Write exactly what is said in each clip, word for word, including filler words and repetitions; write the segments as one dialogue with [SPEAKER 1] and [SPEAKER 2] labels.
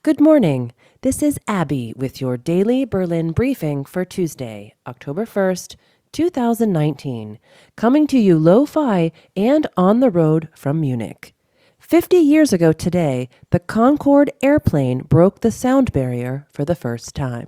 [SPEAKER 1] Good morning. This is Abby with your daily Berlin briefing for Tuesday, October first, two thousand nineteen, coming to you lo-fi and on the road from Munich. Fifty years ago today, the Concorde airplane broke the sound barrier for the first time.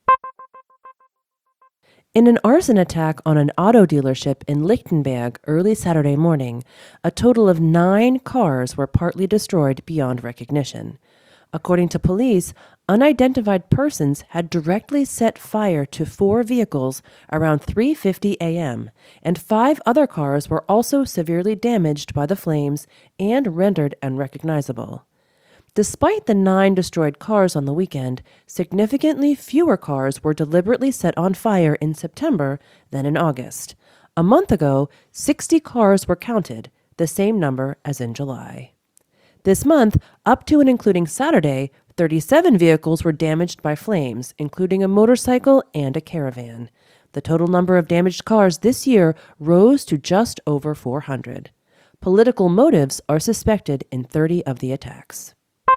[SPEAKER 1] In an arson attack on an auto dealership in Lichtenberg early Saturday morning, a total of nine cars were partly destroyed beyond recognition. According to police, unidentified persons had directly set fire to four vehicles around three fifty a.m., and five other cars were also severely damaged by the flames and rendered unrecognizable. Despite the nine destroyed cars on the weekend, significantly fewer cars were deliberately set on fire in September than in August. A month ago, sixty cars were counted, the same number as in July. This month, up to and including Saturday, thirty-seven vehicles were damaged by flames, including a motorcycle and a caravan. The total number of damaged cars this year rose to just over four hundred. Political motives are suspected in thirty of the attacks.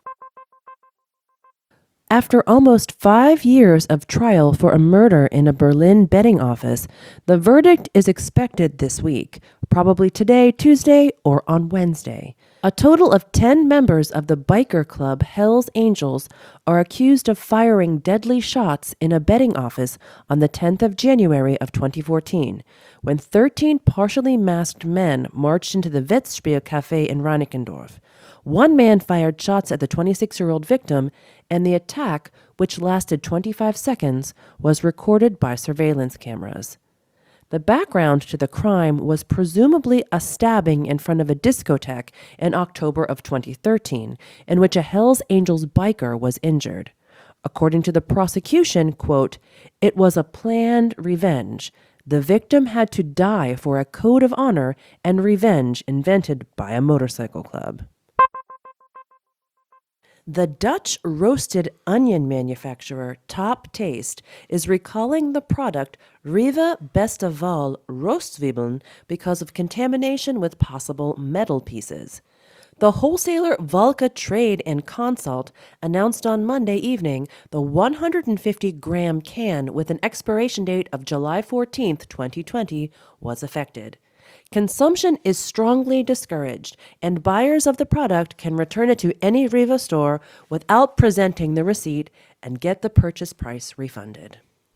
[SPEAKER 1] After almost five years of trial for a murder in a Berlin betting office, the verdict is expected this week, probably today, Tuesday, or on Wednesday. A total of ten members of the biker club Hells Angels are accused of firing deadly shots in a betting office on the tenth of January of twenty fourteen, when thirteen partially masked men marched into the Wettspiel Cafe in Reinickendorf. One man fired shots at the twenty-six-year-old victim, and the attack, which lasted twenty-five seconds, was recorded by surveillance cameras. The background to the crime was presumably a stabbing in front of a discotheque in October of twenty thirteen, in which a Hells Angels biker was injured. According to the prosecution, quote, "It was a planned revenge. The victim had to die for a code of honor and revenge invented by a motorcycle club." The Dutch roasted onion manufacturer Top Taste is recalling the product Riva Beste Wahl Roostzwiebeln because of contamination with possible metal pieces. The wholesaler Valka Trade and Consult announced on Monday evening the one hundred fifty gram can with an expiration date of July fourteenth, twenty twenty was affected. Consumption is strongly discouraged, and buyers of the product can return it to any Riva store without presenting the receipt and get the purchase price refunded.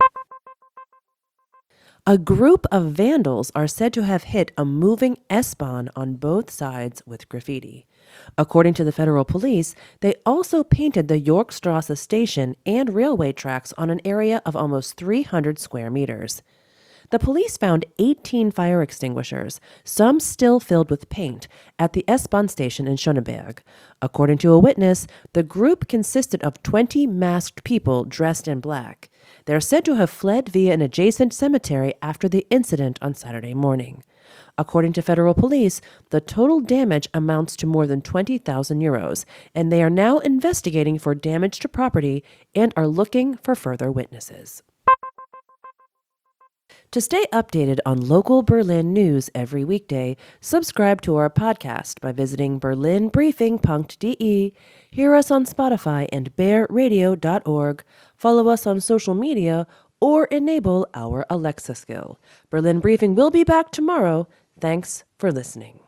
[SPEAKER 1] A group of vandals are said to have hit a moving S-Bahn on both sides with graffiti. According to the federal police, they also painted the Yorkstrasse station and railway tracks on an area of almost three hundred square meters. The police found eighteen fire extinguishers, some still filled with paint, at the S-Bahn station in Schöneberg. According to a witness, the group consisted of twenty masked people dressed in black. They are said to have fled via an adjacent cemetery after the incident on Saturday morning. According to federal police, the total damage amounts to more than twenty thousand euros, and they are now investigating for damage to property and are looking for further witnesses. To stay updated on local Berlin news every weekday, subscribe to our podcast by visiting berlin briefing dot d e, hear us on Spotify and bear radio dot org, follow us on social media, or enable our Alexa skill. Berlin Briefing will be back tomorrow. Thanks for listening.